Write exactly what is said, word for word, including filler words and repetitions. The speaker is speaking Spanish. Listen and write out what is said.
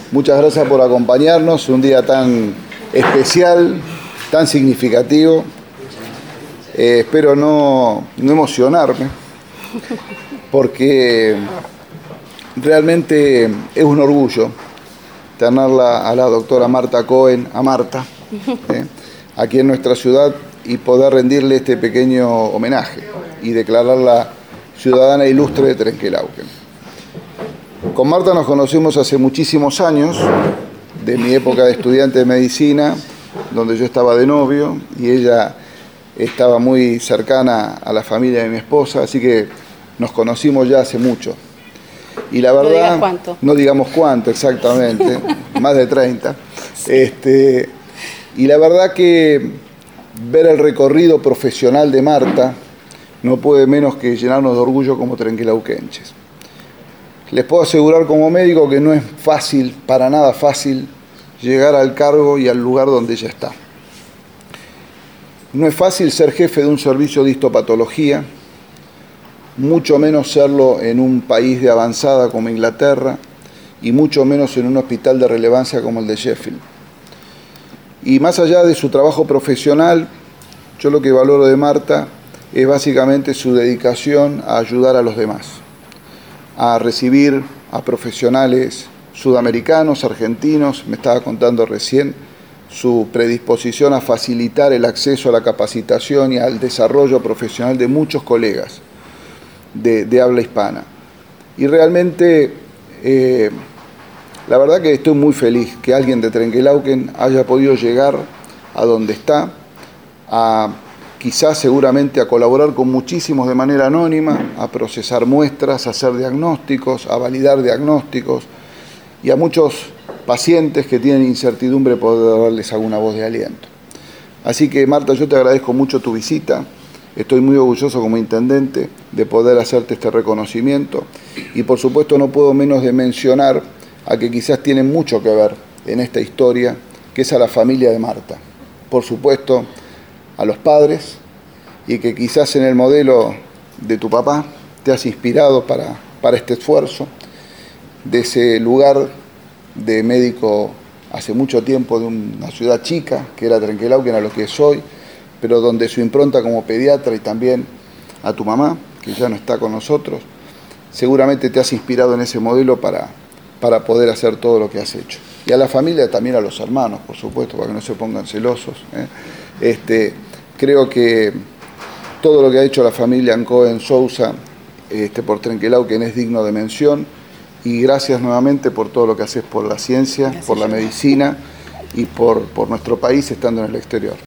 Muchas gracias por acompañarnos, un día tan especial, tan significativo. Eh, espero no, no emocionarme, porque realmente es un orgullo tenerla a la doctora Marta Cohen, a Marta, eh, aquí en nuestra ciudad, y poder rendirle este pequeño homenaje y declararla ciudadana ilustre de Trenquelauquen. Con Marta nos conocimos hace muchísimos años, de mi época de estudiante de medicina, donde yo estaba de novio y ella estaba muy cercana a la familia de mi esposa, así que nos conocimos ya hace mucho. Y la verdad, no digas cuánto. No digamos cuánto exactamente, más de treinta. Sí. Este, y la verdad que ver el recorrido profesional de Marta no puede menos que llenarnos de orgullo como trenquelauquenches. Les puedo asegurar como médico que no es fácil, para nada fácil, llegar al cargo y al lugar donde ella está. No es fácil ser jefe de un servicio de histopatología, mucho menos serlo en un país de avanzada como Inglaterra y mucho menos en un hospital de relevancia como el de Sheffield. Y más allá de su trabajo profesional, yo lo que valoro de Marta es básicamente su dedicación a ayudar a los demás, a recibir a profesionales sudamericanos, argentinos, me estaba contando recién, su predisposición a facilitar el acceso a la capacitación y al desarrollo profesional de muchos colegas de, de habla hispana. Y realmente, eh, la verdad que estoy muy feliz que alguien de Trenquelauquen haya podido llegar a donde está, a quizás seguramente a colaborar con muchísimos de manera anónima, a procesar muestras, a hacer diagnósticos, a validar diagnósticos, y a muchos pacientes que tienen incertidumbre poder darles alguna voz de aliento. Así que Marta, yo te agradezco mucho tu visita, estoy muy orgulloso como intendente de poder hacerte este reconocimiento, y por supuesto no puedo menos de mencionar a que quizás tienen mucho que ver en esta historia, que es a la familia de Marta. Por supuesto, a los padres, y que quizás en el modelo de tu papá te has inspirado para, para este esfuerzo, de ese lugar de médico hace mucho tiempo de una ciudad chica, que era Trenquelauquen, a lo que es hoy, pero donde su impronta como pediatra y también a tu mamá, que ya no está con nosotros, seguramente te has inspirado en ese modelo para, para poder hacer todo lo que has hecho. Y a la familia, también a los hermanos, por supuesto, para que no se pongan celosos, ¿eh? Este, creo que todo lo que ha hecho la familia Cohen Sousa este, por Trenquelauquen es digno de mención, y gracias nuevamente por todo lo que haces por la ciencia, gracias, por la medicina y por, por nuestro país estando en el exterior.